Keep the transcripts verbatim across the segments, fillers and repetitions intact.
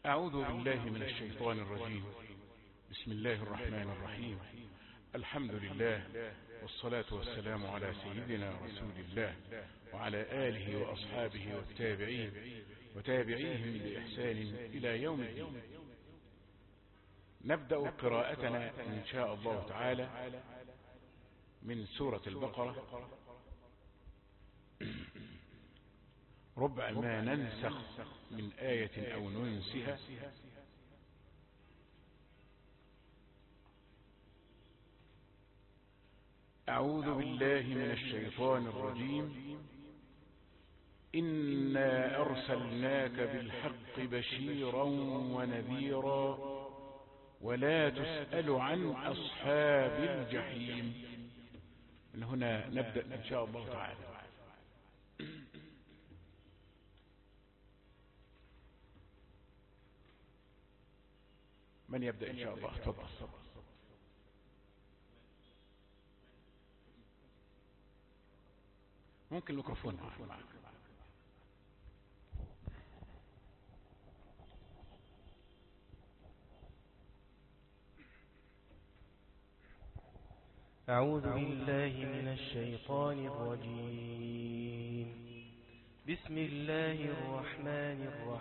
أعوذ بالله من الشيطان الرجيم. بسم الله الرحمن الرحيم. الحمد لله والصلاة والسلام على سيدنا رسول الله وعلى آله وأصحابه والتابعين وتابعيهم بإحسان إلى يوم الدين. نبدأ قراءتنا إن شاء الله تعالى من سورة البقرة، ربع ما ننسخ من آية أو ننسها أعوذ بالله من الشيطان الرجيم. إنا أرسلناك بالحق بشيرا ونذيرا ولا تسأل عن أصحاب الجحيم. من هنا نبدأ إن شاء الله تعالى. من يبدأ إن شاء الله؟ تفضل. ممكن الميكروفون معك. أعوذ بالله من الشيطان الرجيم. بسم الله الرحمن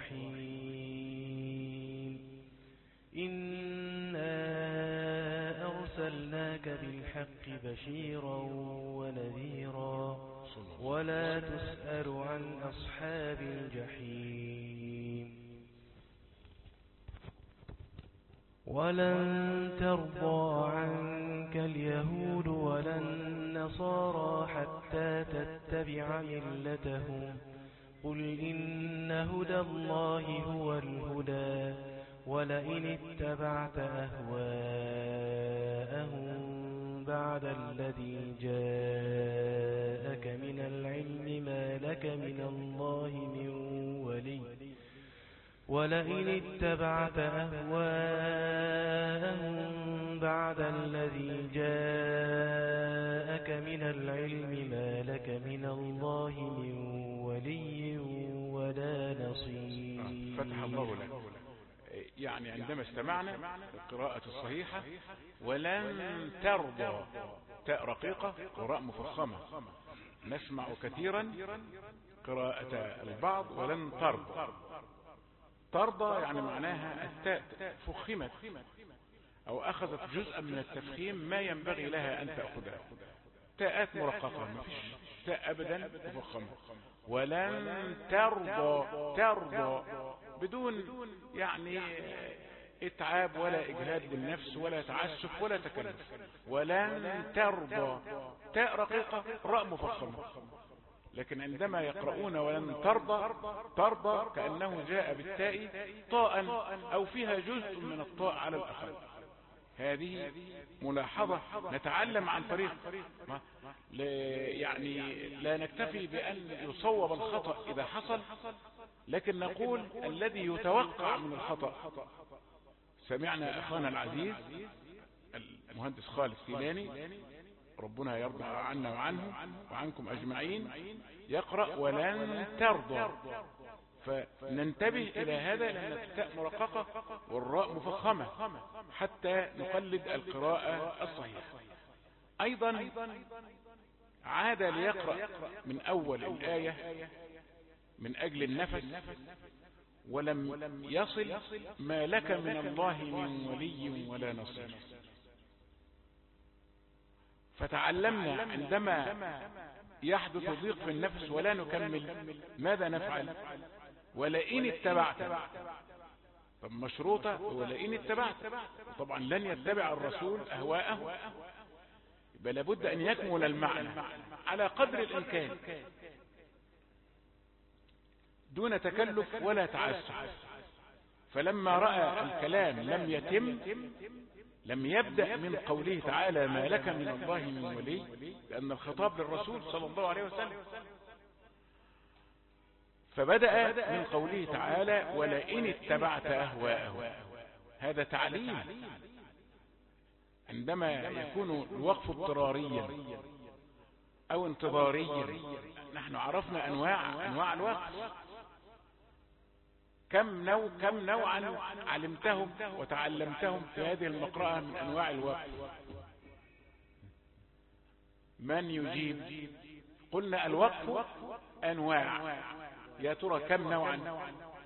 الرحيم. إنا أرسلناك بالحق بشيرا ونذيرا ولا تسأل عن أصحاب الجحيم. ولن ترضى عنك اليهود ولا النصارى حتى تتبع ملتهم. قل إن هدى الله هو الهدى ولئن اتبعت أهواءهم بعد الذي جاءك من العلم ما لك من الله من ولي ولئن اتبعت أهواءهم بعد الذي جاءك من العلم ما لك من الله من ولي ولا نصير. فتح الله لك. يعني عندما استمعنا القراءة الصحيحة ولن ترضى، تاء رقيقة وراء مفخمة. نسمع كثيرا قراءة البعض ولن ترضى. ترضى يعني معناها التاء فخمت او اخذت جزءا من التفخيم ما ينبغي لها ان تأخذها. تاءات مرققة، ما فيش تاء ابدا مفخمة. ولن ترضى، ترضى بدون يعني اتعاب ولا اجهاد بالنفس ولا تعسف ولا تكلف. ولن ترضى، تاء رقيقة راء مفخمة. لكن عندما يقرؤون ولن ترضى، ترضى كأنه جاء بالتاء طاء أو فيها جزء من الطاء على الأقل. هذه ملاحظة نتعلم عن طريق يعني لا نكتفي بأن يصوب الخطأ إذا حصل، لكن نقول الذي يتوقع من الخطأ. سمعنا أخانا العزيز المهندس خالد سيلاني ربنا يرضى عنا وعنه وعنكم أجمعين يقرأ ولن ترضى، فننتبه إلى هذا لأن التاء مرققة والراء مفخمة حتى نقلد القراءة الصحيحة. أيضا عاد ليقرأ من أول الآية من أجل النفس. ولم يصل ما لك من الله من ولي ولا نصير. فتعلمنا عندما يحدث ضيق في النفس ولا نكمل ماذا نفعل؟ ولئن اتبعت. طب مشروطة ولئن اتبعت، طبعا لن يتبع الرسول أهواءه، بل لابد أن يكمل المعنى على قدر الإمكان دون تكلف ولا تعسف. فلما رأى الكلام لم يتم لم يبدأ من قوله تعالى ما لك من الله من ولي، لأن الخطاب للرسول صلى الله عليه وسلم. فبدأ من قوله تعالى ولئن اتبعت أهواءهم. هذا تعليم. عندما يكون الوقف اضطراريا أو انتظاريا، نحن عرفنا أنواع أنواع الوقف. كم نوع كم نوعا علمتهم وتعلمتهم في هذه المقرأة من أنواع الوقف؟ من يجيب؟ قلنا الوقف أنواع، يا ترى كم نوعا؟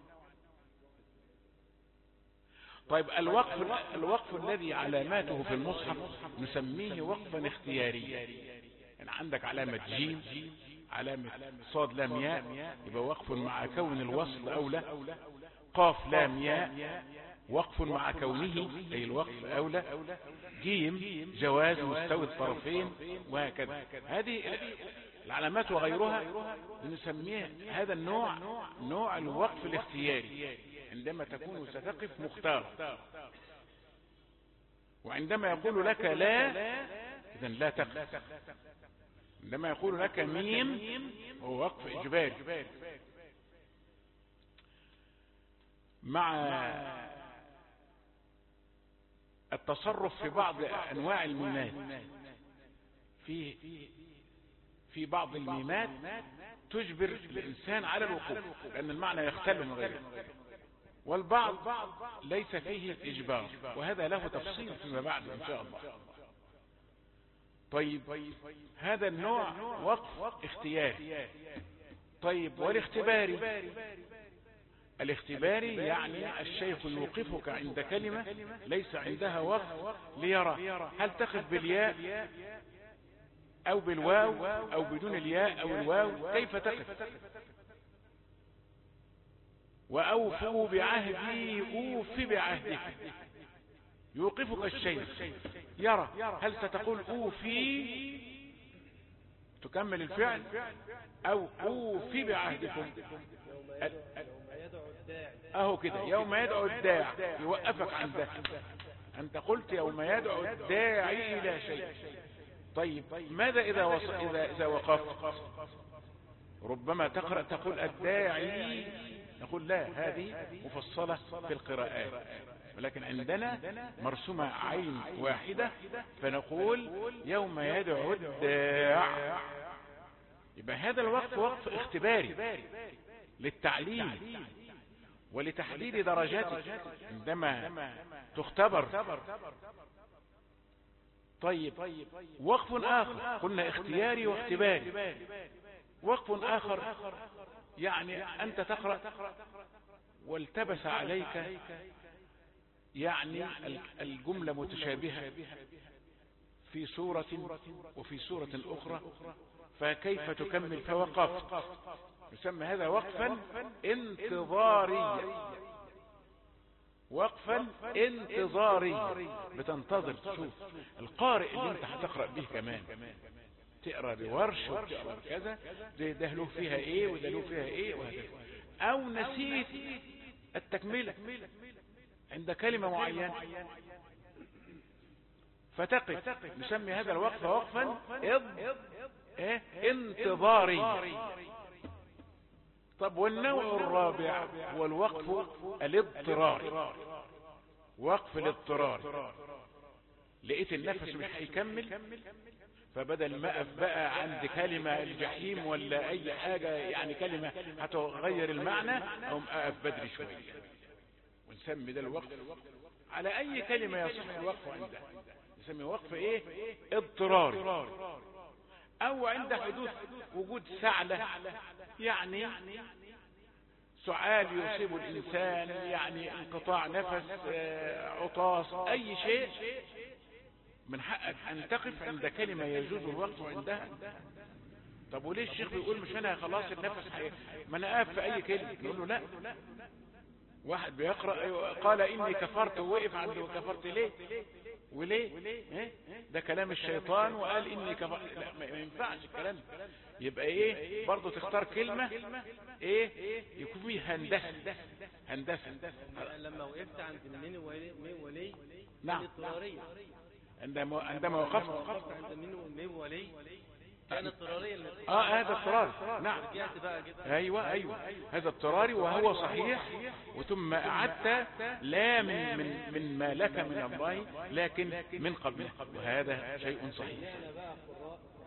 طيب الوقف الوقف الذي علاماته في المصحف نسميه وقفا اختياريا. يعني عندك علامة جيم، علامة صاد لام ياء، يبقى وقف مع كون الوصل أولى. قاف لام ياء وقف مع كونه أي الوقف أولى. جيم جواز مستوي الطرفين، وهكذا. هذه العلامات وغيرها نسميه هذا النوع نوع الوقف الاختياري، عندما تكون ستقف مختار. وعندما يقول لك لا إذن لا تقف. عندما يقول لك ميم هو وقف إجباري. مع التصرف في بعض أنواع الميمات، في في بعض الميمات تجبر الإنسان على الوقوف لأن المعنى يختل من غيره، والبعض ليس فيه الإجبار، وهذا له تفصيل فيما بعد إن شاء الله. طيب هذا النوع وقف اختياري. طيب والاختباري؟ الاختباري يعني الشيخ يوقفك عند كلمة ليس عندها وقف ليرى هل تقف بالياء أو بالواو أو بدون الياء أو الواو، كيف تقف. وأوفوا بعهدي أوف بعهدك، يوقفك الشيخ يرى هل ستقول أوفي تكمل الفعل أو أوفي بعهدكم. أهو كده يوم يدعو الداع يوقفك عنده، أنت قلت يوم يدعو الداعي إلى شيء. طيب ماذا إذا, وص... إذا... إذا وقفت؟ ربما تقرأ تقول الداعي، نقول لا، هذه مفصلة في القراءات، ولكن عندنا مرسومة عين واحدة فنقول يوم يدعو الداع. يبقى هذا الوقف وقف اختباري للتعليم ولتحديد درجاتك عندما تختبر. طيب وقف آخر قلنا اختياري واختباري. وقف آخر يعني أنت تقرأ والتبس عليك يعني الجملة متشابهة في سورة وفي سورة أخرى، فكيف تكمل؟ فوقفت. يسمى هذا وقفا انتظاريا. وقفا انتظاريا بتنتظر تشوف القارئ اللي انت هتقرأ به كمان، تقرأ بورش وتقرأ كذا، ده له فيها ايه وده له فيها ايه وهكذا. او نسيت التكملة عند كلمة معينة فتقف، نسمي هذا الوقف وقفا ايه انتظاري. طب والنوع الرابع هو الوقف الاضطراري. وقف الاضطراري، لقيت النفس مش هيكمل، فبدل ما اقف بقى عند كلمة الجحيم ولا اي حاجة يعني كلمة هتغير المعنى، او اقف بدري شوية، ونسمي ده الوقف على اي كلمة يصح الوقف عندها، نسمي وقف ايه اضطراري. او عند حدوث وجود سعلة، يعني سعال يصيب الانسان، يعني انقطاع نفس، عطاس، اي شيء، من حقك ان تقف عند كلمة يجوز الوقف عندها. طب وليه الشيخ بيقول مش انا خلاص النفس حي... ما انا اقف في اي كلمة؟ نقول له لا. واحد بيقرأ قال اني كفرت ووقف عنده كفرت ليه وليه؟ إيه؟ ده كلام الشيطان وقال اني كفرت. لا ما ينفعش الكلام. يبقى ايه برضو تختار كلمة ايه يكون فيه هندسة. هندسة لما وقفت عند من ولي من ولي نعم عندما عندما وقفت وقفت عند من ولي كان اضطراريا. اه هذا اضطراري. نعم ايوه ايوه هذا اضطراري وهو صحيح. وثم اعدت لا من من من ما لك من الله لكن من قبله، وهذا شيء صحيح.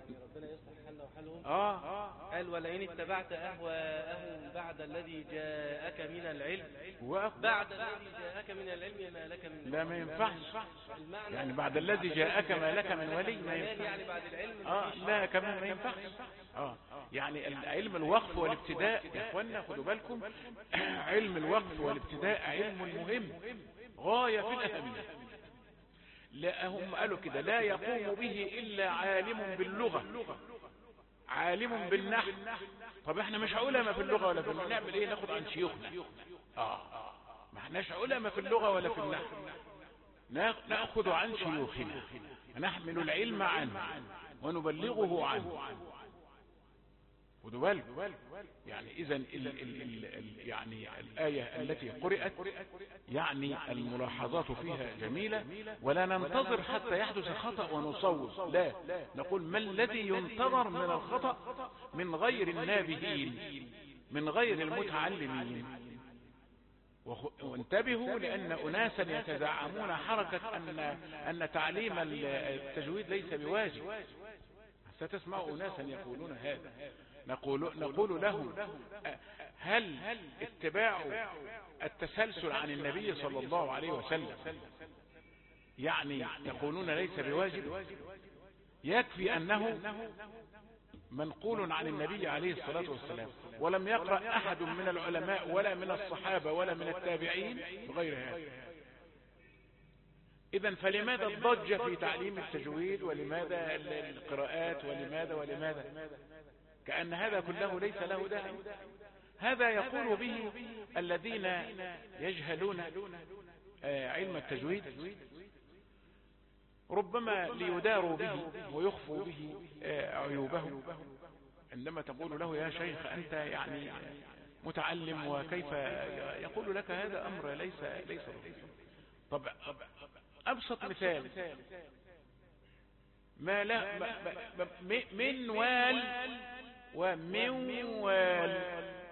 ربنا يصلح حالنا وحالهم. اه قال ولئن اتبعت أهواءهم بعد الذي جاءك من العلم وأخ... بعد الذي جاءك من العلم ما لك من لا ما ينفعش المعنى يعني بعد الذي جاءك ما لك من ولي ما ينفعش يعني بعد العلم اه لا كمان ما ينفعش اه يعني علم الوقف والابتداء يا اخوانا خدوا بالكم علم الوقف والابتداء علم مهم غاية في الأهمية. لا هم قالوا كده لا يقوم به إلا عالم باللغة عالم بالنحو. طب احنا مش علماء في اللغة ولا في النحو نعمل ايه؟ ناخد عن شيوخنا. اه ما احناش علماء في اللغة ولا في النحو ناخذ عن شيوخنا نحمل العلم عنه ونبلغه عنه. خدوا بالكم يعني اذا ال ال ال ال يعني الآية التي قرأت يعني الملاحظات فيها جميلة ولا ننتظر حتى يحدث خطأ ونصوب. لا نقول ما الذي ينتظر من الخطأ من غير النابهين من غير المتعلمين. وانتبهوا لأن أناسا يتزعمون حركة أن, أن تعليم التجويد ليس بواجب. ستسمعوا أناسا يقولون هذا. نقول, نقول لهم هل اتباع التسلسل عن النبي صلى الله عليه وسلم يعني يقولون ليس بواجب؟ يكفي أنه منقول عن النبي عليه الصلاة والسلام ولم يقرأ أحد من العلماء ولا من الصحابة ولا من التابعين بغير هذا. إذن فلماذا الضجة في تعليم التجويد ولماذا القراءات ولماذا ولماذا كأن هذا كله ليس له داعي. هذا يقول به الذين يجهلون علم التجويد ربما ليداروا به ويخفوا به عيوبه. عندما تقول له يا شيخ أنت يعني متعلم وكيف يقول لك هذا أمر ليس ليس طب أبسط مثال ما لا منوال ومنوال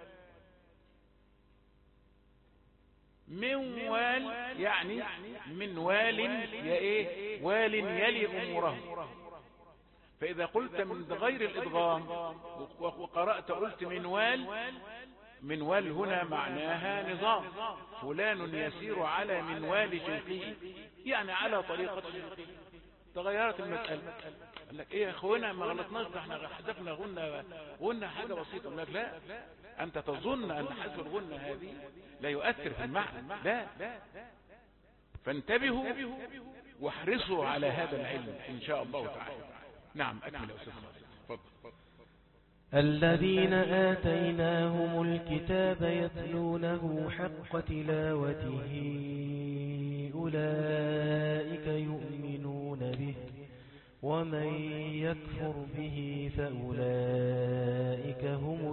منوال يعني منوال يا ايه وال يلي اموره. فاذا قلت من غير الادغام وقرأت قلت منوال منوال هنا معناها نظام فلان يسير على منوال شيخه يعني على طريقة شيخه. تغيرت المسألة قال لك ايه يا اخوانا ما غلطناش احنا حذفنا غنة غنة حاجة بسيطة. قال لك لا انت تظن ان حذف الغنة هذه لا يؤثر في المعنى. لا فانتبهوا واحرصوا على هذا العلم ان شاء الله تعالى. نعم اكمل يا استاذ تفضل. الذين آتيناهم الكتاب يتلونه حق تلاوته أولئك يؤمنون به ومن يكفر به فأولئك هم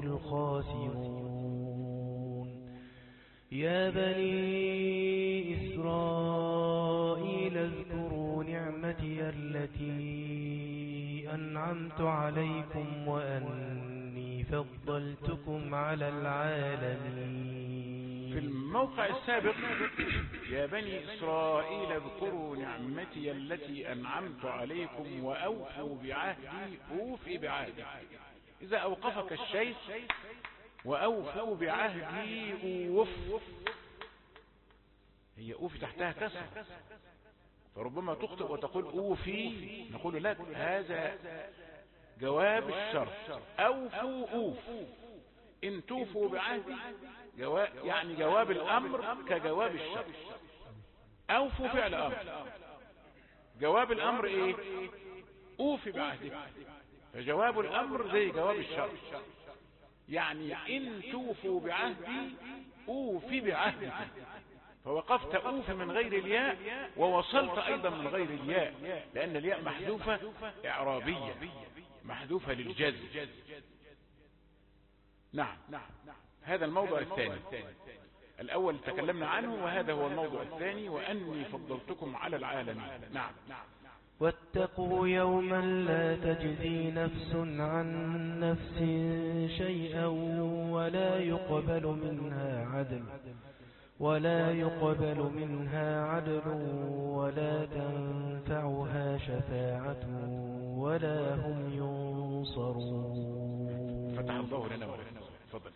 الخاسرون. يا بني إسرائيل اذكروا نعمتي التي أنعمت عليكم وأني فضلتكم على العالمين. في الموقع السابق يا بني إسرائيل اذكروا نعمتي التي أنعمت عليكم وأوفوا بعهدي أوفي بعهدي. إذا أوقفك الشيخ وأوفوا بعهدي أوف هي أوفي تحتها كسر فربما تخطئ وتقول أوفي نقول لك هذا جواب الشرط أوفوا أوف إن توفوا بعهدي جواب يعني جواب الأمر كجواب الشرط. أوفوا فعل أمر جواب الأمر إيه أوفي بعهدك فجواب الأمر زي جواب الشرط يعني إن توفوا بعهدي أوفي بعهدك فوقفت أوف من غير الياء ووصلت أيضا من غير الياء لأن الياء محذوفة إعرابية محذوفة للجزم. نعم هذا الموضوع الثاني. الأول تكلمنا عنه وهذا هو الموضوع الثاني وأني فضلتكم على العالمين. نعم واتقوا يوما لا تجزي نفس عن نفس شيئا ولا يقبل منها عدل ولا يقبل منها عدل ولا تنفعها شفاعة ولا هم ينصرون. فتح الله لنا ولكم. تفضل.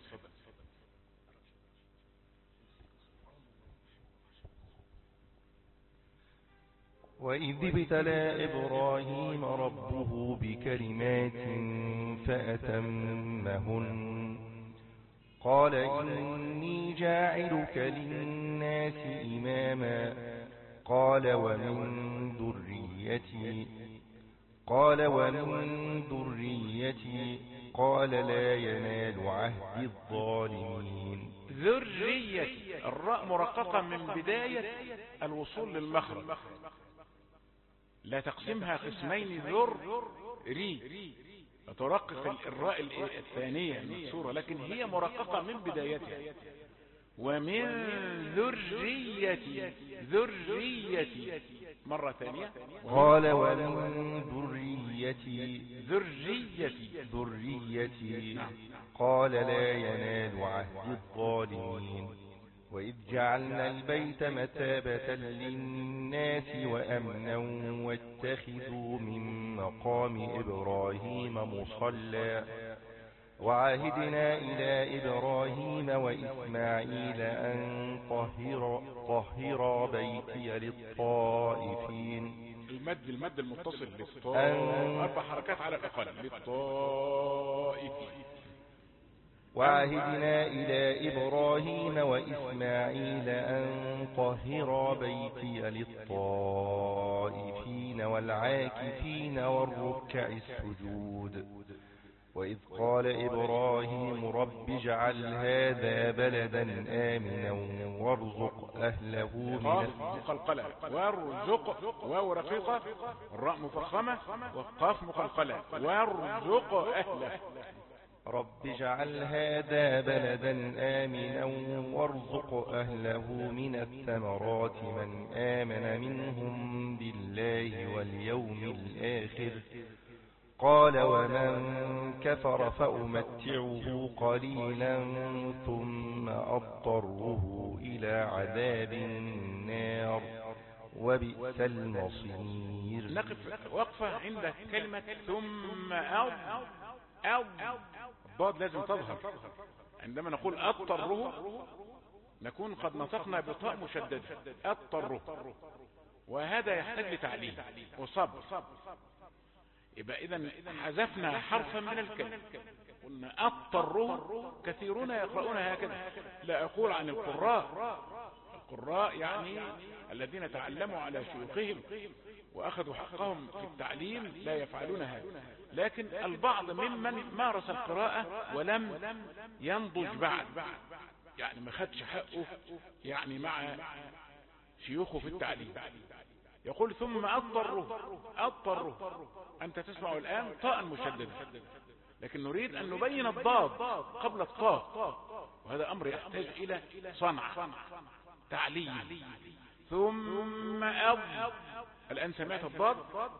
وإذ ابتلى إبراهيم ربه بكلمات فأتمهن قال إني جاعلك للناس إماما قال ومن ذريتي قال ومن ذريتي قال لا ينال عهد الظالمين. ذريتي الراء مرققة من بداية الوصول للمخرج، لا تقسمها قسمين ذر ري، ترقق الراء الثانية المكسورة، لكن هي مرققة من بدايتها. ومن ذريتي ذريتي مرة ثانية قال ومن ذريتي ذريتي ذريتي قال لا ينال عهد الظالمين. وإذ جعلنا البيت مثابة للناس وأمنا واتخذوا من مقام إبراهيم مصلى وعهدنا إلى إبراهيم وإسماعيل أن طهر طهر بيتي للطائفين. المد المد المتصل للطائفين أربع حركات على الأقل للطائفين. وعهدنا إلى إبراهيم وإسماعيل أن طهر بيتي للطائفين والعاكفين والركع السجود. وإذ قال إبراهيم رب اجعل هذا بلدا آمنا وارزق أهله من مقلقلة وارزق واو رقيقة الراء مفخمة والقاف مقلقلة وارزق أهله. رب اجعل هذا بلدا آمنا وارزق أهله من الثمرات من آمن منهم بالله واليوم الآخر قال ومن كفر فأمتعه قليلا ثم أضطره إلى عذاب النار وبئس المصير. نقف وقفة عند كلمة ثم أو أو الضاد لازم تظهر. عندما نقول أضطره نكون قد نطقنا بطاء مشددة أضطره، وهذا يحتاج لتعليم وصبر. يبقى إذن حذفنا حرفا من الكلمة، قلنا أضطره. كثيرون يقرؤون هكذا، لا أقول عن القراء، القراء يعني الذين تعلموا على شيوخهم وأخذوا حقهم في التعليم لا يفعلون هذا، لكن البعض ممن مارس القراءة ولم ينضج بعد، يعني ما خدش حقه يعني مع شيوخه في التعليم، يقول ثم أضطره. أضطره أنت تسمع الآن طاء مشددة، لكن نريد أن نبين الضاد قبل الطاء، وهذا أمر يحتاج إلى صنع تعليم. ثم أض الآن سمعت الضاد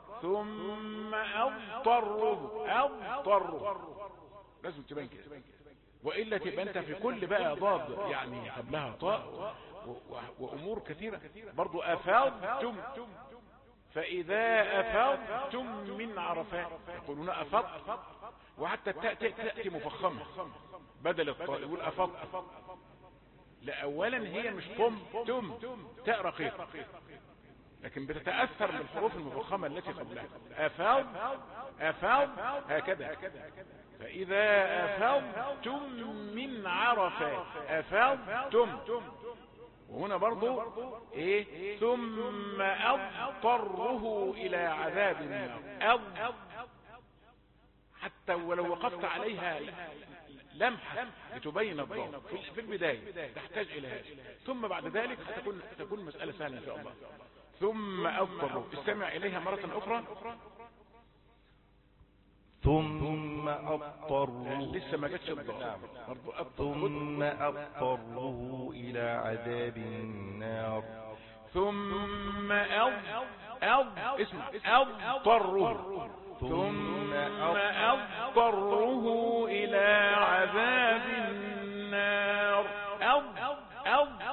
ثم أضطره. أضطره لازم تبين كده، وإلا تبقى أنت في كل بقى ضاد يعني قبلها طاء وأمور كثيرة. برضو أفضتم، فإذا أفضتم من عرفات يقولون أفض، وحتى التاء تأتي مفخمة بدل الطاء يقول أفض. لا أولا هي مش قم تم تاء رقيقة، لكن بتتأثر بالحروف المفخمة التي قبلها. أفض أفض هكذا. فإذا أفضتم من عرفات أفضتم، وهنا برضو إيه ثم أضطره إلى عذاب النار. أض حتى ولو وقفت عليها لمحة لتبين الضاد في البداية تحتاج إلى هذا، ثم بعد ذلك هتكون تكون مسألة سهلة إن شاء الله. ثم أضطره، استمع إليها مرة أخرى. ثم أضطره لسه ما جتش الضاد. ثم أضطره إلى عذاب النار. ثم أض أض اسمع أضطره ثم أضطره إلى عذاب النار. أض أض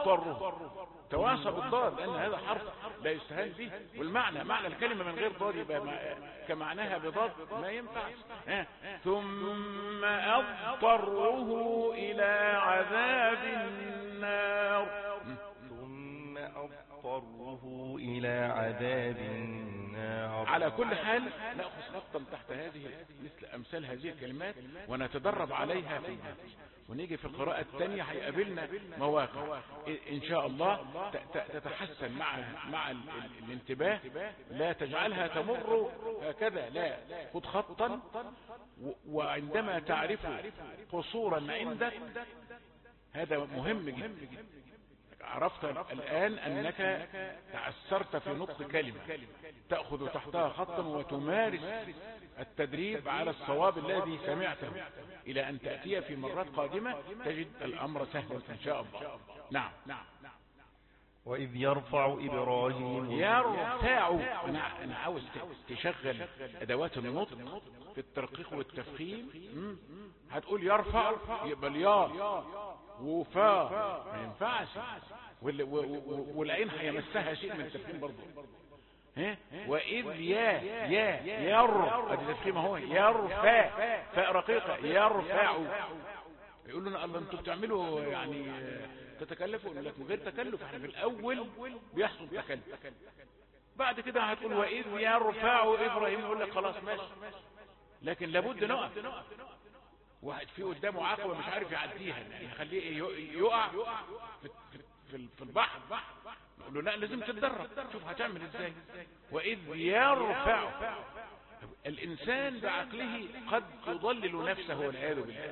أضطره، تواصى بالضاد لأن هذا حرف لا يستهان به، والمعنى معنى الكلمة من غير ضاد يبقى كمعناها بضاد ما ينفع. ثم أضطره إلى عذاب النار. ثم أضطره إلى عذاب النار. على كل حال نأخذ خطا تحت هذه مثل أمثال هذه الكلمات ونتدرب عليها فيها، ونيجي في القراءة الثانية هيقابلنا مواقع إن شاء الله تتحسن مع مع الانتباه، لا تجعلها تمر هكذا، لا، خذ خطا، وعندما تعرف قصورا عندك هذا مهم جدا. عرفت الآن أنك تعسرت في نطق كلمة، تأخذ تحتها خطا وتمارس التدريب على الصواب الذي سمعته إلى أن تأتي في مرات قادمة تجد الأمر سهلا إن شاء الله. نعم. وإذ يرفع إبراهيم يرفع، أنا, أنا عاوز تشغل أدوات النطق في الترقيق والتفخيم. هتقول يرفع يبقى الياء وفاء ما ينفعش، والعين هيمسها شيء من التفخيم برضه. ها وإذ يا يا ير ادي تفخيم اهو، يرفع فاء رقيقة يرفع. يقول لنا الله انتوا بتعملوا يعني تتكلفوا، يقول لك من غير تكلف، احنا في الاول بيحصل تكلف، بعد كده هتقول وإذ يرفع إبراهيم، يقول لك خلاص ماشي، لكن لابد نقف. واحد فيه قدامه عقبة مش عارف يعديها، يخليه يقع في في البحر، نقول له لا لازم تتدرب، شوف هتعمل ازاي. وإذ يرفع، الإنسان بعقله قد يضلل نفسه والعياذ بالله،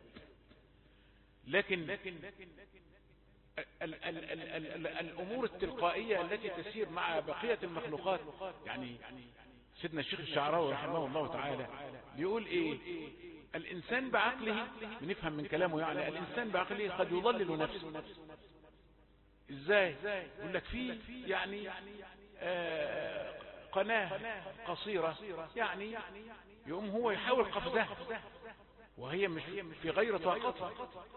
لكن ال ال ال ال ال الأمور التلقائية التي تسير مع بقية المخلوقات، يعني سيدنا الشيخ الشعراوي رحمه الله تعالى بيقول ايه؟ الإنسان بعقله، بنفهم من كلامه يعني الإنسان بعقله قد يضلل نفسه. ازاي؟ يقول لك في يعني آه قناة قصيرة، يعني يقوم هو يحاول قفزها وهي مش في غير طاقته،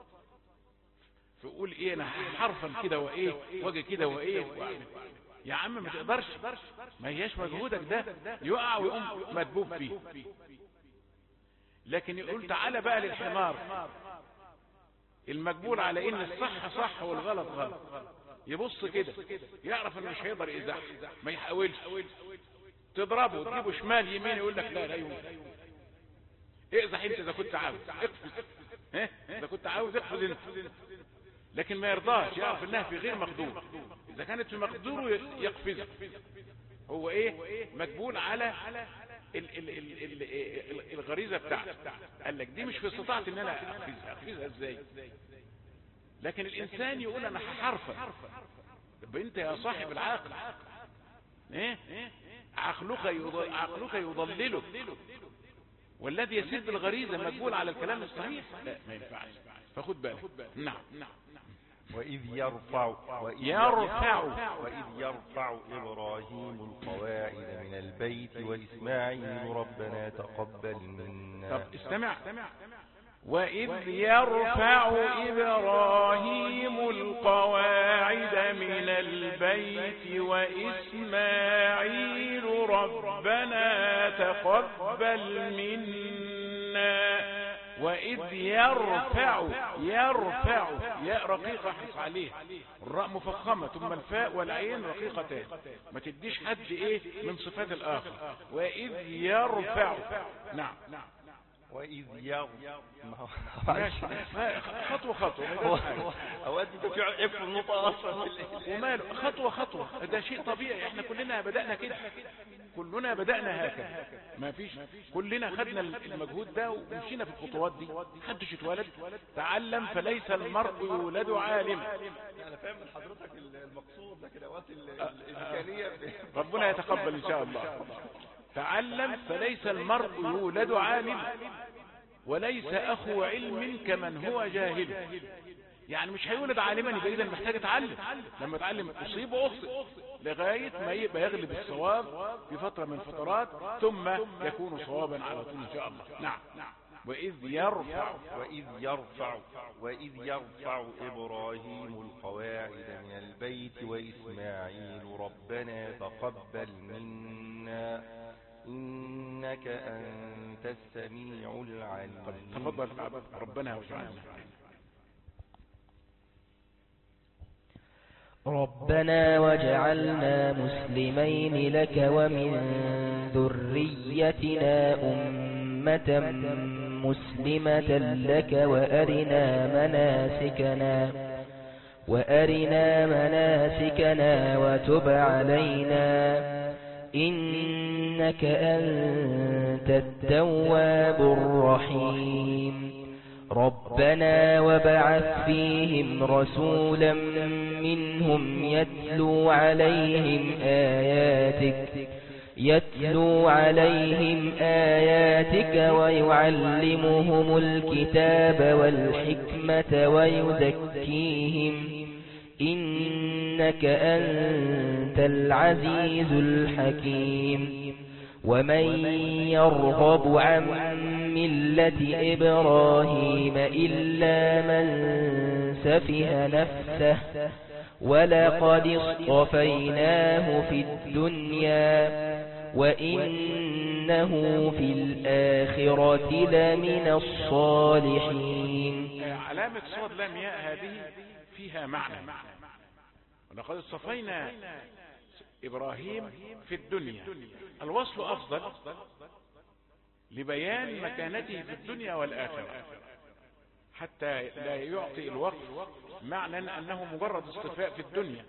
فيقول ايه انا حرفا كده وايه واجي كده وايه، يا عم ما تقدرش، ما هياش مجهودك ده، يقع ويقوم مدبوب فيه. لكن يقول تعالى بقى للحمار المجبول على ان الصح صح والغلط غلط، يبص كده يعرف انه مش هيقدر يزح، ما يحاولش، تضربه تجيبه شمال يمين يقول لك لا لا يمكن، اقزح انت اذا كنت عاوز، اقفز، ها اذا كنت عاوز اقفز انت، لكن ما يرضاش، يعرف انها في غير مقدور، اذا كانت في مقدوره يقفزها. هو ايه؟ مجبول على ال ال ال ال الغريزة بتاعته، قال لك دي مش في استطاعتي ان انا اقفزها، اقفزها ازاي؟ لكن الانسان يقول انا هحرفك، طب انت يا صاحب العقل ايه؟ عقلك يضل عقلك يضللك، والذي يسد الغريزة مجبول على الكلام الصحيح، لا ما ينفعش، فخد بالك. نعم. وإذ يرفع وإذ يرفع وإذ يرفع إبراهيم القواعد من البيت وإسماعيل ربنا تقبل منا. طب استمع، وإذ يرفع إبراهيم القواعد من البيت وإسماعيل ربنا تقبل منا. وإذ يرفع، يرفع ياء رقيقة حس عليه، الراء مفخمة ثم الفاء والعين رقيقتان، ما تديش حد ايه من صفات الآخر. وإذ يرفع. نعم. وإذ يرفع خطوة خطوة أود تفعل عفو النطق أصلا وماله، خطوة خطوة، ده شيء طبيعي، احنا كلنا بدأنا كده، كلنا بدأنا هكذا، ما فيش، كلنا خدنا المجهود ده ومشينا في الخطوات دي، محدش اتولد تعلم فليس المرء يولد عالما. انا فاهم من حضرتك المقصود، لكن اوقات الامكانيه ربنا يتقبل ان شاء الله. تعلم فليس المرء يولد عالما وليس اخو علم كمن هو جاهل، يعني مش هيولد عالما، يبقى اذا محتاج يتعلم، لما يتعلم اصيب واخطئ لغايه ما يبقى يغلب الصواب في فتره من الفترات ثم يكون صوابا على طول ان شاء الله. نعم. وإذ يرفع وإذ يرفع وإذ يرفع إبراهيم القواعد من البيت وإسماعيل ربنا تقبل منا إنك أنت السميع العليم. تفضل ربنا وجعلنا. ربنا وجعلنا مسلمين لك ومن ذريتنا أمة مسلمة لك وأرنا مناسكنا وأرنا مناسكنا وتب علينا إنك أنت التواب الرحيم. ربنا وابعث فيهم رسولا منهم يتلو عليهم آياتك يتلو عليهم آياتك ويعلمهم الكتاب والحكمة ويزكيهم إنك أنت العزيز الحكيم. ومن يرغب عن ملة إبراهيم إلا من سفه نفسه ولقد اصطفيناه في الدنيا وإنه في الآخرة لمن الصالحين. علامة صاد لام ياء هذه فيها معنى. ولقد اصطفينا إبراهيم في الدنيا. الوصل أفضل لبيان مكانته في الدنيا والآخرة حتى لا يعطي الوقف معنى أنه مجرد اصطفاء في الدنيا.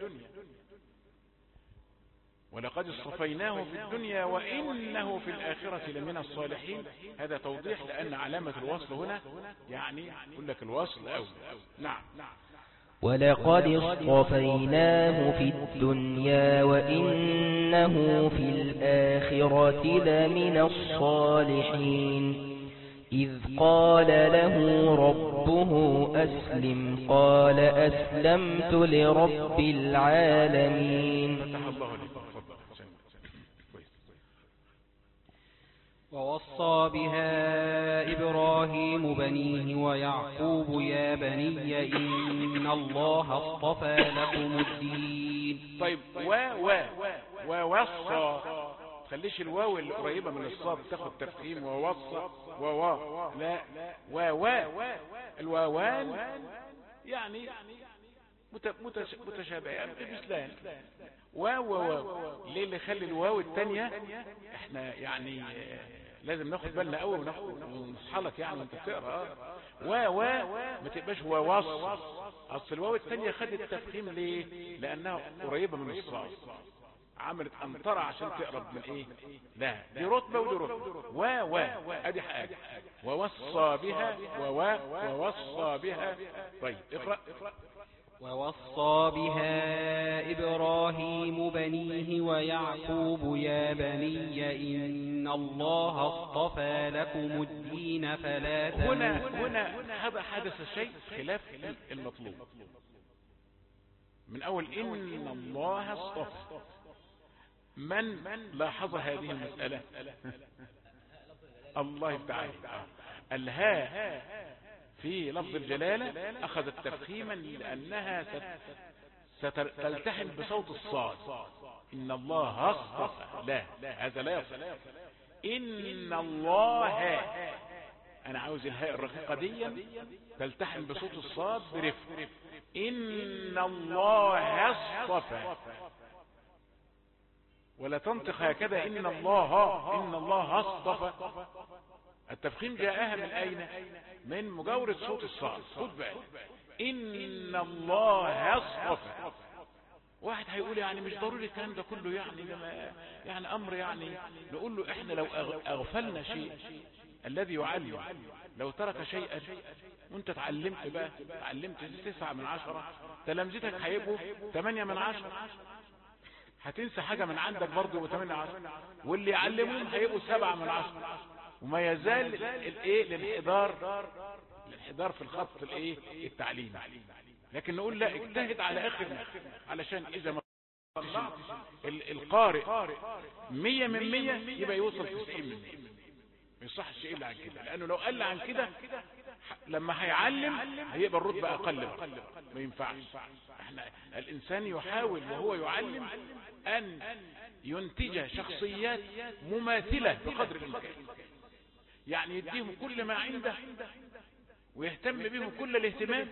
ولقد اصطفيناه في الدنيا وإنه في الآخرة لمن الصالحين. هذا توضيح لأن علامة الوصل هنا يعني يقول لك الوصل أول. نعم. ولقد اصطفيناه في الدنيا وإنه في الآخرة لمن الصالحين. إذ قال له ربه أسلم قال أسلمت لرب العالمين. ووصى بها إبراهيم بنيه ويعقوب يا بني إن الله اصطفى لكم الدين. طيب و و ووصى خليش الواو القريبة من الصاد تاخد تفخيم. ووصى ووا لا ووا الواوان يعني متشابهة مثلان. واو واو ليه اللي يخلي الواو الثانية؟ احنا يعني لازم ناخد بالنا قوي ونصحلك يعني وانت بتقرا. واو ما تبقاش ووص. اصل الواو الثانية خدت التفخيم ليه؟ لانها قريبة من الصاد عملت أمطرة عشان تقرب من ايه. لا دي رتبة ودي رتبة. وا وا ادي حاجة. ووصى بها ووا ووصى بها. طيب اقرأ. ووصى بها إبراهيم بنيه ويعقوب يا بني إن الله اصطفى لكم الدين فلا تموتن. هنا هنا هذا حدث شيء خلاف المطلوب من أول إن الله اصطفى. من لاحظ هذه المسألة؟ الله تعالى. الهاء في لفظ الجلالة أخذت تفخيما لأنها ستلتحم بصوت الصاد. إن الله اصطفى. لا هذا لا يصل. إن الله أنا عاوز الهاء الرقيقة دي تلتحم بصوت الصاد برفق. إن الله اصطفى ولا تنطق هكذا إن الله إن الله اصطفى. التفخيم جاءها من أين؟ من مجاورة صوت الصاد. خد بالك إن الله اصطفى. واحد هيقول يعني مش ضروري الكلام ده كله يعني لما يعني أمر يعني نقول له إحنا لو أغفلنا شيء الذي يعلم لو ترك شيئا وانت تعلمت بقى تعلمت تسعة من عشرة تلامذتك هيبقوا ثمانية من عشرة. هتنسى حاجة من عندك برضه وثمانية عشر واللي يعلمهم هيبقوا سبعة من عشرة. وما يزال الايه الانحدار الانحدار في الخط الايه التعليمي. لكن نقول لا اجتهد على اخرنا علشان اذا ما القارئ مية من مية يبقى يوصل تسعين من مية. ما يصحش إلا عن كده، لأنه لو قل عن كده لما هيعلم هيبقى الرتبة أقل بقى. ما ينفعش. احنا الإنسان يحاول وهو يعلم أن ينتج شخصيات مماثلة بقدر الإمكان، يعني يديهم كل ما عنده ويهتم بهم كل الاهتمام،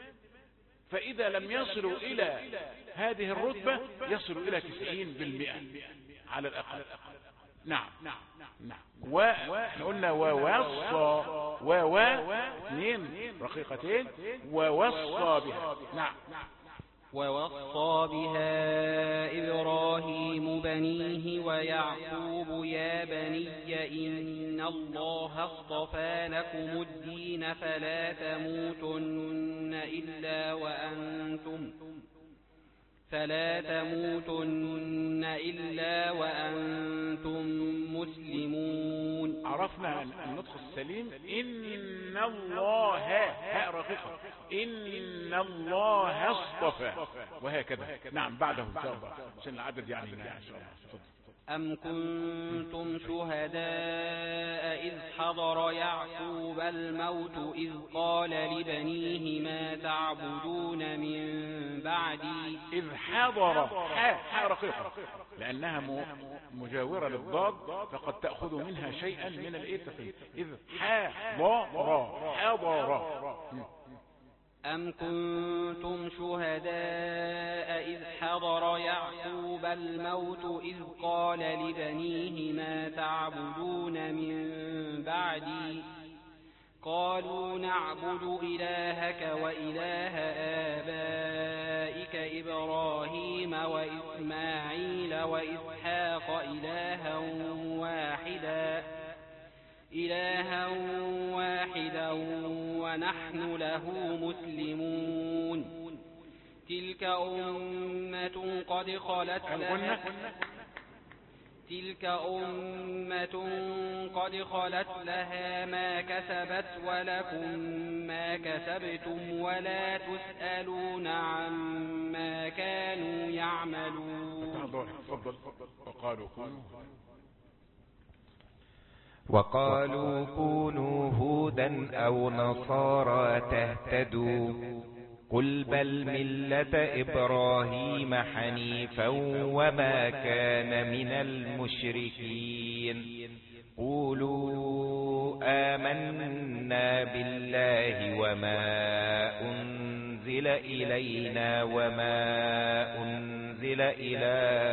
فإذا لم يصلوا إلى هذه الرتبة يصلوا إلى تسعين بالمئة على الأقل. نعم نعم. واحنا قلنا ووصى ووا اثنين رقيقتين ووصى بها. نعم. ووصى بها إبراهيم بنيه ويعقوب يا بني إن الله اصطفى لكم الدين فلا تموتن إلا وأنتم فلا تموتن إلا وأنتم مسلمون. عرفنا النطق السليم إن الله هاء رقيقة إن الله اصطفى وهكذا. نعم بعده إن شاء الله عشان العدد يعني إن شاء الله. أم كنتم شهداء إذ حضر يعقوب الموت إذ قال لبنيه ما تعبدون من بعدي. إذ حضر حاء رقيقة لأنها مجاورة للضاد فقد تأخذ منها شيئا من الإتقان. إذ حضر حضر. أم كنتم شهداء إذ حضر يعقوب الموت إذ قال لبنيه ما تعبدون من بعدي قالوا نعبد إلهك وإله آبائك إبراهيم وإسماعيل وإسحاق إلها واحدا إلها واحدا ونحن له مسلمون. تلك أمة قد خلت لها تلك أمة قد خلت لها ما كسبت ولكم ما كسبتم ولا تسألون عما كانوا يعملون. وقالوا كونوا وقالوا كونوا هودا أو نصارى تهتدوا قل بل ملة إبراهيم حنيفا وما كان من المشركين. قولوا آمنا بالله وما أنزل إلينا وما أنزل إلى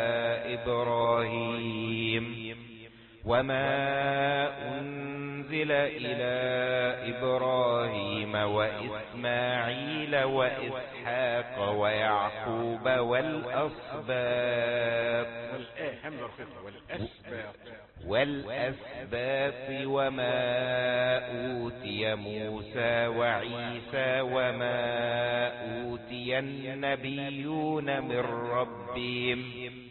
إبراهيم وما أنزل إلى إبراهيم وإسماعيل وإسحاق ويعقوب والأسباط والأسباط وما أوتي موسى وعيسى وما أوتي النبيون من ربهم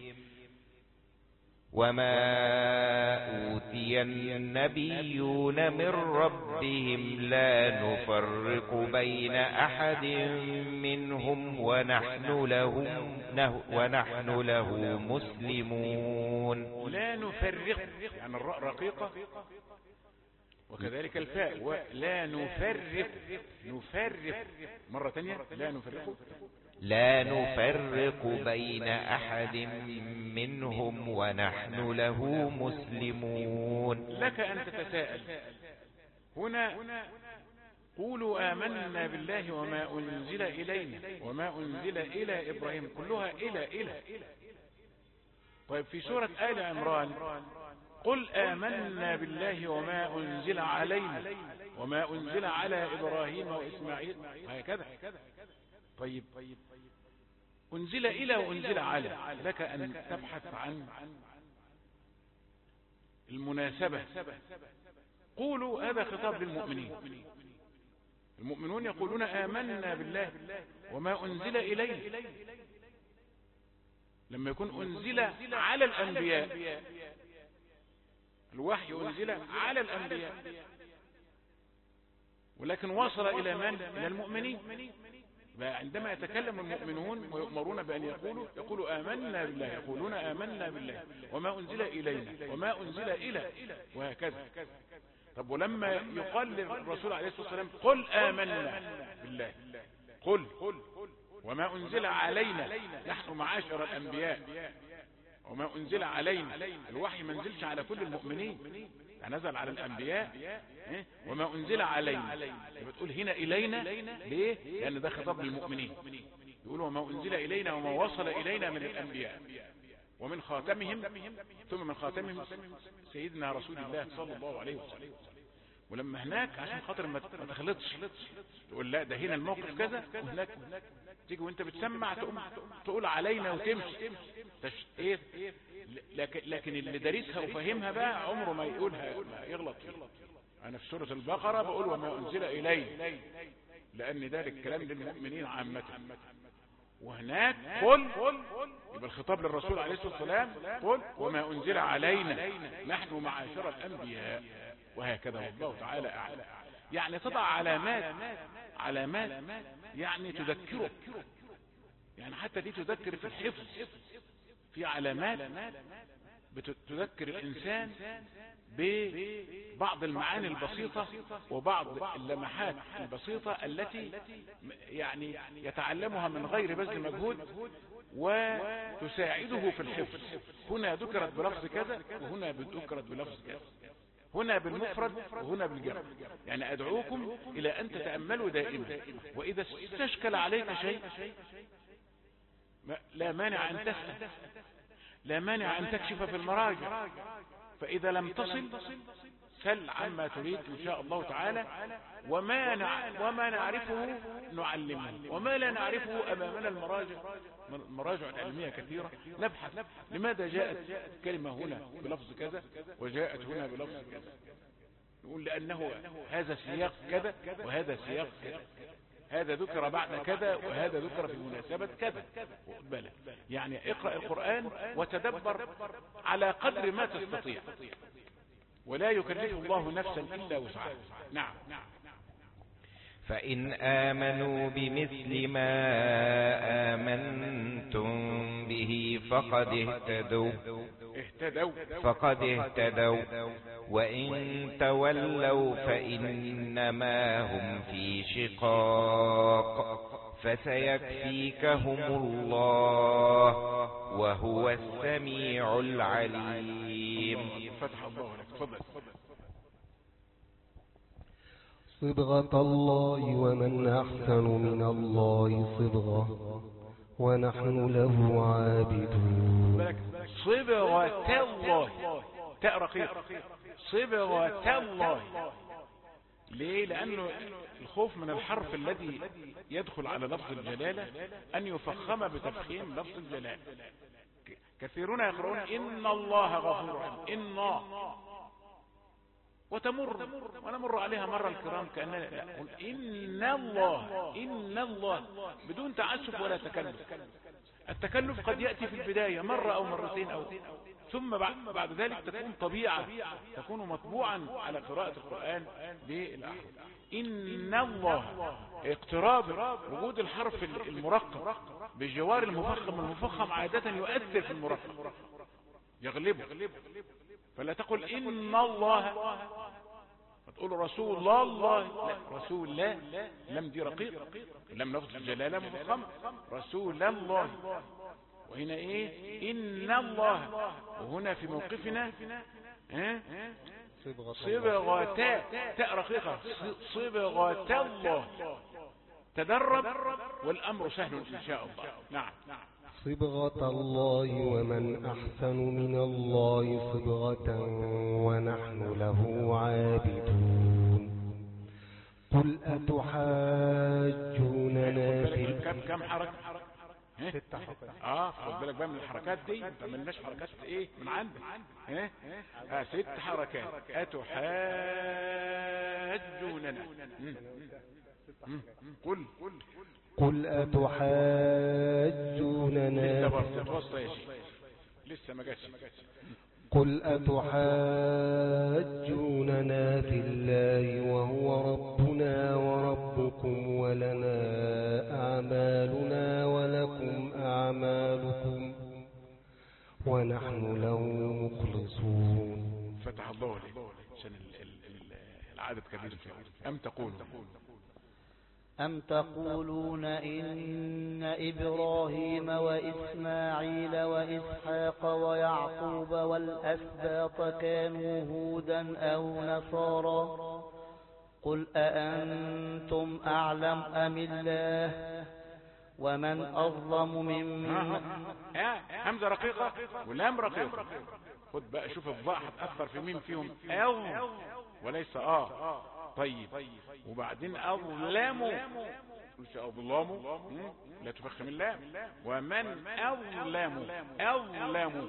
وما أوتي النبيون من ربهم لا نفرق بين أحد منهم ونحن له ونحن له مسلمون. لا نفرق يعني الراء رقيقة وكذلك الفاء ولا نفرق نفرق مرة تانية لا نفرق لا نفرق بين أحد منهم ونحن له مسلمون. لك أن تتساءل هنا قولوا آمنا بالله وما أنزل إلينا وما أنزل إلى إبراهيم كلها إلى إلى. طيب في سورة آل عمران قل آمنا بالله وما أنزل علينا وما أنزل على إبراهيم وإسماعيل هكذا. طيب أنزل إلى وأنزل على لك أن تبحث عن المناسبة. قولوا هذا خطاب للمؤمنين. المؤمنون يقولون آمنا بالله وما أنزل إليه. لما يكون أنزل على الأنبياء الوحي أنزل على الأنبياء ولكن وصل إلى من؟ إلى المؤمنين. عندما يتكلم المؤمنون ويؤمرون بأن يقولوا يقولوا آمنا بالله، يقولون آمنا بالله وما أنزل إلينا وما أنزل إلى، وهكذا. طب ولما يقال للرسول عليه الصلاة والسلام قل آمنا بالله، قل وما أنزل علينا نحن معاشر الأنبياء، وما أنزل علينا، الوحي ما نزلش على كل المؤمنين، نزل على الأنبياء. وما أنزل علينا، بتقول هنا إلينا ليه؟ لأن ده خطاب للمؤمنين، يقولوا وما أنزل إلينا وما وصل إلينا من الأنبياء ومن خاتمهم ثم من خاتمهم سيدنا رسول الله صلى الله عليه وسلم. ولما هناك عشان خاطر ما تخلطش تقول لا ده هنا الموقف كذا وهناك، تيجي وانت بتسمع تقوم تقول علينا وتمشي تش... ايه لكن, لكن اللي دارسها وفهمها بقى عمره ما يقولها، ما يغلط فيه. انا في سورة البقرة بقول وما انزل الي، لان ده الكلام للمؤمنين عامة. وهناك قل يبقى الخطاب للرسول عليه الصلاة والسلام قل وما انزل علينا نحن معاشر الانبياء، وهكذا. والله تعالى اعلم. يعني تضع علامات علامات يعني تذكرك، يعني حتى دي تذكر في الحفظ، في علامات بتذكر الإنسان ببعض المعاني البسيطة وبعض اللمحات البسيطة التي يعني يتعلمها من غير بذل مجهود وتساعده في الحفظ. هنا ذكرت بلفظ كذا وهنا ذكرت بلفظ كذا، هنا بالمفرد وهنا بالجمع. يعني أدعوكم إلى أن تتأملوا دائما، وإذا استشكل عليك شيء لا مانع أن تسأل، لا مانع أن تكشف في المراجع، فإذا لم تصل سل عما تريد إن شاء الله تعالى. وما نع... وما نعرفه نعلمه، وما لا نعرفه أمامنا المراجع، المراجع العلمية كثيرة، نبحث لماذا جاءت كلمة هنا بلفظ كذا وجاءت هنا بلفظ كذا، نقول لأنه هذا سياق كذا وهذا سياق كذا، هذا ذكر بعد كذا وهذا ذكر في مناسبة كذا. وقبله يعني اقرأ القرآن وتدبر على قدر ما تستطيع، ولا يكلف الله نفسا إلا وسعها. نعم. فإن آمنوا بمثل ما آمنتم به فقد اهتدوا فقد اهتدوا وإن تولوا فإنما هم في شقاق فسيكفيكهم الله وهو السميع العليم. فتح الله لك. تفضل. صبغة الله ومن أحسن من الله صبغة ونحن له عابدون. صبغة الله تاء رقيق، صبغة الله. ليه؟ لأنه الخوف من الحرف الذي يدخل على لفظ الجلالة أن يفخم بتفخيم لفظ الجلالة. كثيرون يقرؤون إن الله غفور رحيم، إن وتمر ونمر عليها مرة الكرام كأننا نقول إن الله إن الله بدون تعسف ولا تكلف. التكلف قد يأتي في البداية مرة أو مرتين أو ثم بعد ذلك تكون طبيعة، تكون مطبوعا على قراءة القرآن بالأحرف. إن الله اقتراب وجود الحرف المرقم بالجوار المفخم، المفخم عادة يؤثر في المرقم يغلبه، فلا تقل إن الله، تقول رسول الله الله لا، رسول الله لم دي رقيق، لم لفظ الجلالة مفخم، رسول الله. وهنا ايه إن الله، وهنا في موقفنا ها صبغة تاء رقيقة، صبغة الله. تدرب والأمر سهل إن شاء الله. نعم. صبغة الله ومن أحسن من الله صبغة ونحن له عابدون. قل أتحاجوننا في كم كم حركة؟ ست حركات. اه خد بالك بقى من الحركات دي، ما عملناش حركات ايه من عندك. ها اه ست حركات. أتحاجوننا. قل قل أتحاجوننا لسه ما جاتش. قل أتحاجوننا في الله وهو ربنا وربكم ولنا أعمالنا ونحن له مخلصون. فتح الله عليك عشان العدد كبير فيه. أم تقولون أم تقولون إن إبراهيم وإسماعيل وإسحاق ويعقوب والأسباط كانوا هودا أو نصارى قل أأنتم أعلم أم الله ومن أظلم ممن همزة رقيقة واللام رقيقة. خد بقى شوف الضاء هتأثر في مين فيهم أو وليس آه. طيب وبعدين أظلموا مش أظلموا لا تفخم اللام ومن أظلموا أظلموا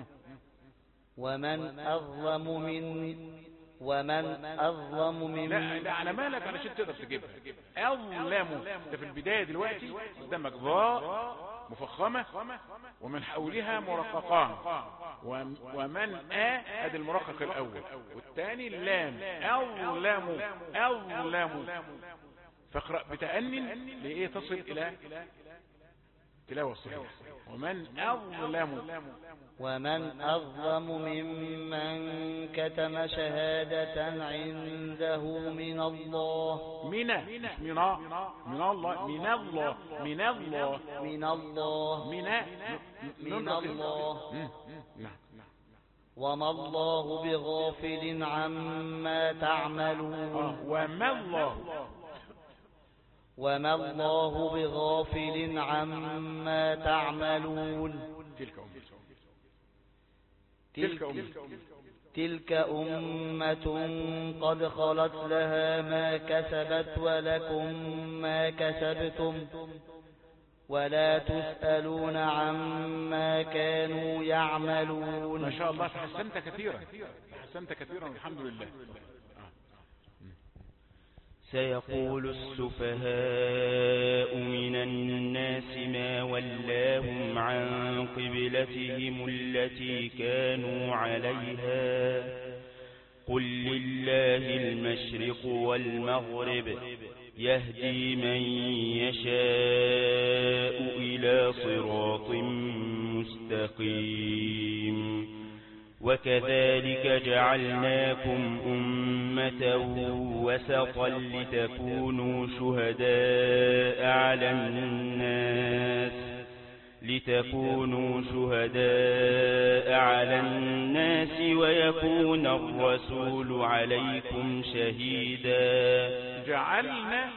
ومن أظلم من ومن أظلم من لا لا على مالك علشان تقدر تجيبها. أظلموا ده في البداية دلوقتي قدامك ضاء مفخمة ومن حولها مرققان ومن آ ادي المرقق الأول والثاني اللام أظلموا أظلموا. فاقرأ بتأنن لإيه تصل إلى تلاوة صحيحة. ومن أظلم ومن أظلم ممن كتم شهادة عنده من الله من من من الله من الله من الله من الله من من الله وما الله بغافل عما تعملون وما الله وما الله بغافل عما تعملون. تلك أمة تلك أمة تلك أمة قد خلت لها ما كسبت ولكم ما كسبتم ولا تسألون عما كانوا يعملون. ما شاء الله تحسنت كثيرا تحسنت كثيرا الحمد لله. سيقول السفهاء من الناس ما ولاهم عن قبلتهم التي كانوا عليها قل لله المشرق والمغرب يهدي من يشاء إلى صراط مستقيم وكذلك جعلناكم أمة وسطا لتكونوا شهداء على الناس لتكونوا شهداء على الناس ويكون الرسول عليكم شهيدا. جعلنا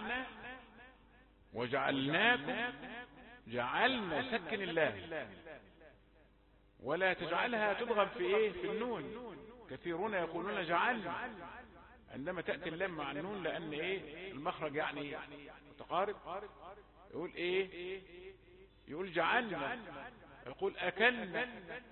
وجعلناكم جعلنا سكن الله ولا تجعلها تضغم في ايه في النون. كثيرون يقولون جعلنا عندما تأتي اللام مع النون لان ايه المخرج يعني متقارب يقول ايه يقول جعلنا يقول اكلنا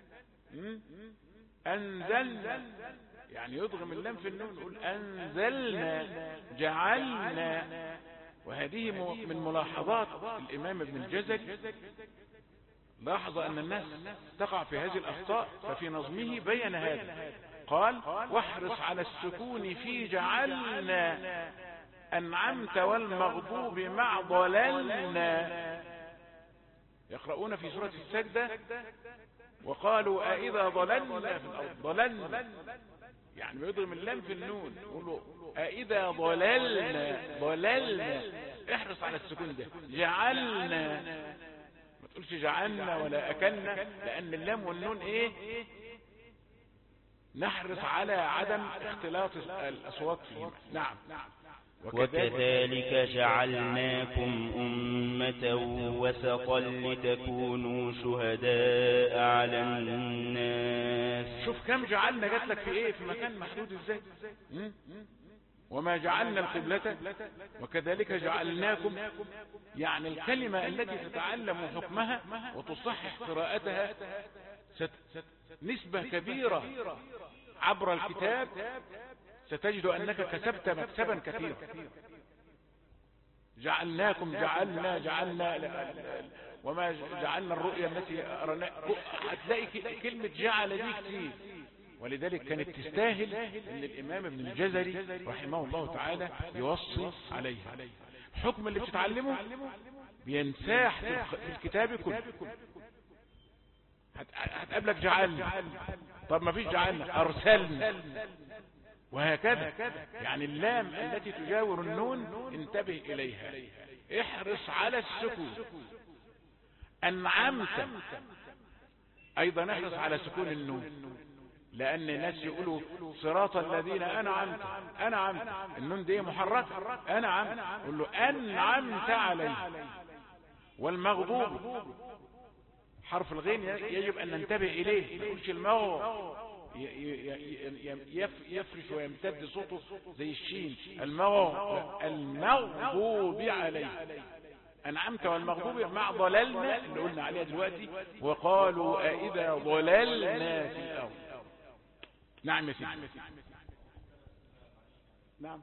انزلنا يعني يضغم اللام في النون يقول انزلنا جعلنا. وهذه من ملاحظات الامام ابن الجزري. لاحظ أن الناس تقع في هذه الأخطاء ففي نظمه بين هذا قال واحرص على السكون في جعلنا أنعمت والمغضوب مع ضللنا. يقرؤون في سورة السجدة وقالوا أئذا ضللنا في الأرض ضللنا يعني بيضرم اللام في النون يقولوا أئذا ضللنا ضللنا. احرص على السكون ده جعلنا ما تقولش جعلنا ولا أكلنا لأن اللام والنون إيه نحرص على عدم اختلاط الأصوات فيهما. نعم. وكذلك جعلناكم أمة وسطا لتكونوا شهداء على الناس. شوف كم جعلنا جات لك في ايه في مكان محدود ازاي. وما جعلنا القبلة وكذلك جعلناكم يعني الكلمة التي تتعلم حكمها وتصحح قراءتها نسبة كبيرة عبر الكتاب ستجد أنك كسبت مكسبا كثيرا. جعلناكم جعلنا جعلنا وما جعلنا الرؤيا التي أرنا هتلاقي كلمة جعل دي كتير. ولذلك كانت تستاهل أن الإمام ابن الجزري رحمه الله تعالى يوصي عليها. حكم اللي بتتعلمه بينساح في الكتاب كله. هتقابلك جعلنا، طب ما فيش جعلنا ارسلنا، وهكذا. يعني اللام التي تجاور النون انتبه اليها، احرص على السكون. انعمت ايضا احرص على سكون النون، لان الناس يقولوا صراط الذين انعمت، انعمت النون دي محركه، انعمت قول له انعمت عليه. والمغضوب حرف الغين يجب ان ننتبه اليه، ما نقولش المغضوب يفرش ويمتد صوته زي الشين، المغضوب المغضوب عليه. أنعمت والمغضوب مع ضللنا اللي قلنا عليها دلوقتي، وقالوا أئذا ضللنا في الأرض. نعم يا سيدي. نعم.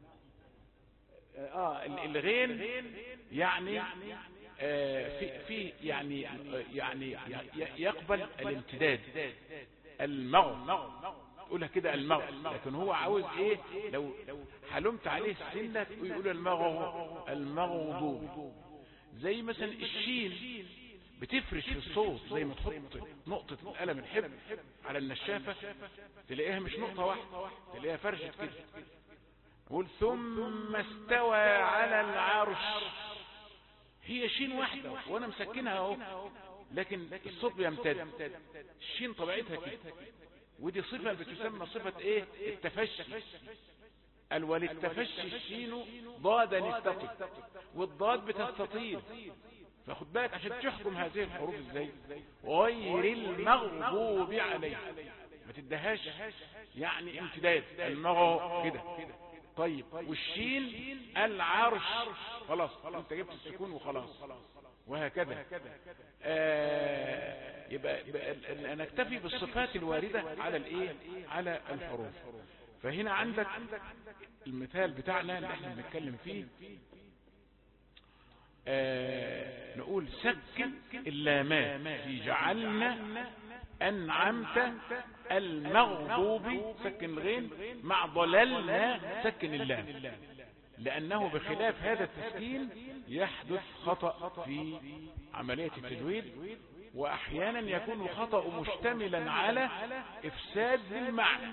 آه الغين يعني آه في في يعني يعني يقبل الامتداد، المغض تقولها كده المغض، لكن هو عاوز ايه؟ لو حلمت عليه السنة يقول المغض، المغضوب. زي مثلا الشين بتفرش في الصوت، زي ما تحط نقطة القلم الحبر على النشافة تلاقيها مش نقطة واحدة، تلاقيها فرشت كده. قول ثم استوى على العرش، هي شين واحدة وانا مسكنها اهو، لكن الصوت بيمتد. الشين طبيعتها كده، ودي صفة بتسمى صفة ايه؟ التفشي. وللتفشي الشين ضادا استطيل، والضاد بتستطيل. فخد بالك عشان تحكم هذه الحروف ازاي. غير المغضوب عليه ما تدهاش يعني امتداد، المغضوب كده. طيب والشين العرش، خلاص انت جبت السكون وخلاص، وهكذا. آه يبقى, يبقى نكتفي بالصفات الواردة على الايه؟ على الحروف. فهنا عندك المثال بتاعنا اللي احنا بنتكلم فيه. آه نقول سكن اللامات في جعلنا، أنعمت، المغضوب سكن الغين، مع ضللنا سكن اللام، لأنه بخلاف هذا التسكين يحدث خطأ في عملية التجويد، وأحيانا يكون الخطأ مشتملا على إفساد للمعنى،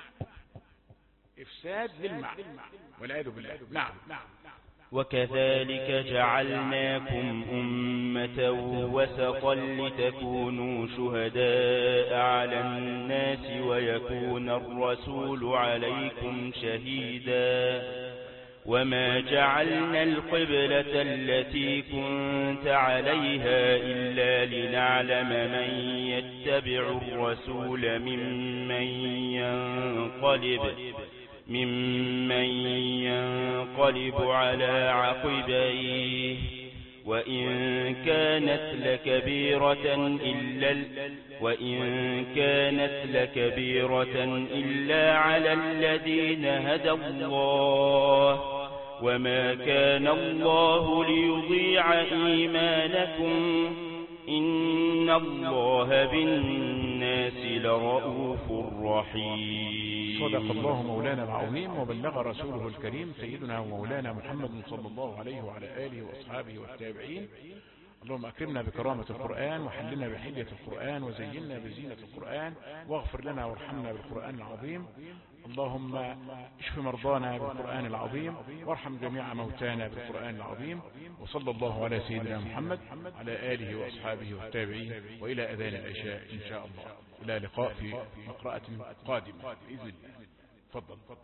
إفساد للمعنى والعياذ بالله. نعم. وكذلك جعلناكم أمة وسطا لتكونوا شهداء على الناس ويكون الرسول عليكم شهيدا. وما جعلنا القبلة التي كنت عليها إلا لنعلم من يتبع الرسول ممن ينقلب ممن ينقلب على عقبيه، وإن كانت لكبيرة إلا وإن كانت لكبيرة إلا على الذين هدى الله، وما كان الله ليضيع إيمانكم إن الله بالناس لرؤوف رحيم. صدق الله مولانا العظيم، وبلغ رسوله الكريم سيدنا ومولانا محمد صلى الله عليه وعلى آله وأصحابه والتابعين. اللهم أكرمنا بكرامة القرآن، وحلنا بحلية القرآن، وزينا بزينة القرآن، واغفر لنا وارحمنا بالقرآن العظيم. اللهم اشف مرضانا بالقرآن العظيم، وارحم جميع موتانا بالقرآن العظيم. وصلى الله على سيدنا محمد على آله وأصحابه والتابعين، وإلى أذان العشاء إن شاء الله. إلى لقاء في مقرأة قادمة بإذن الله. تفضل.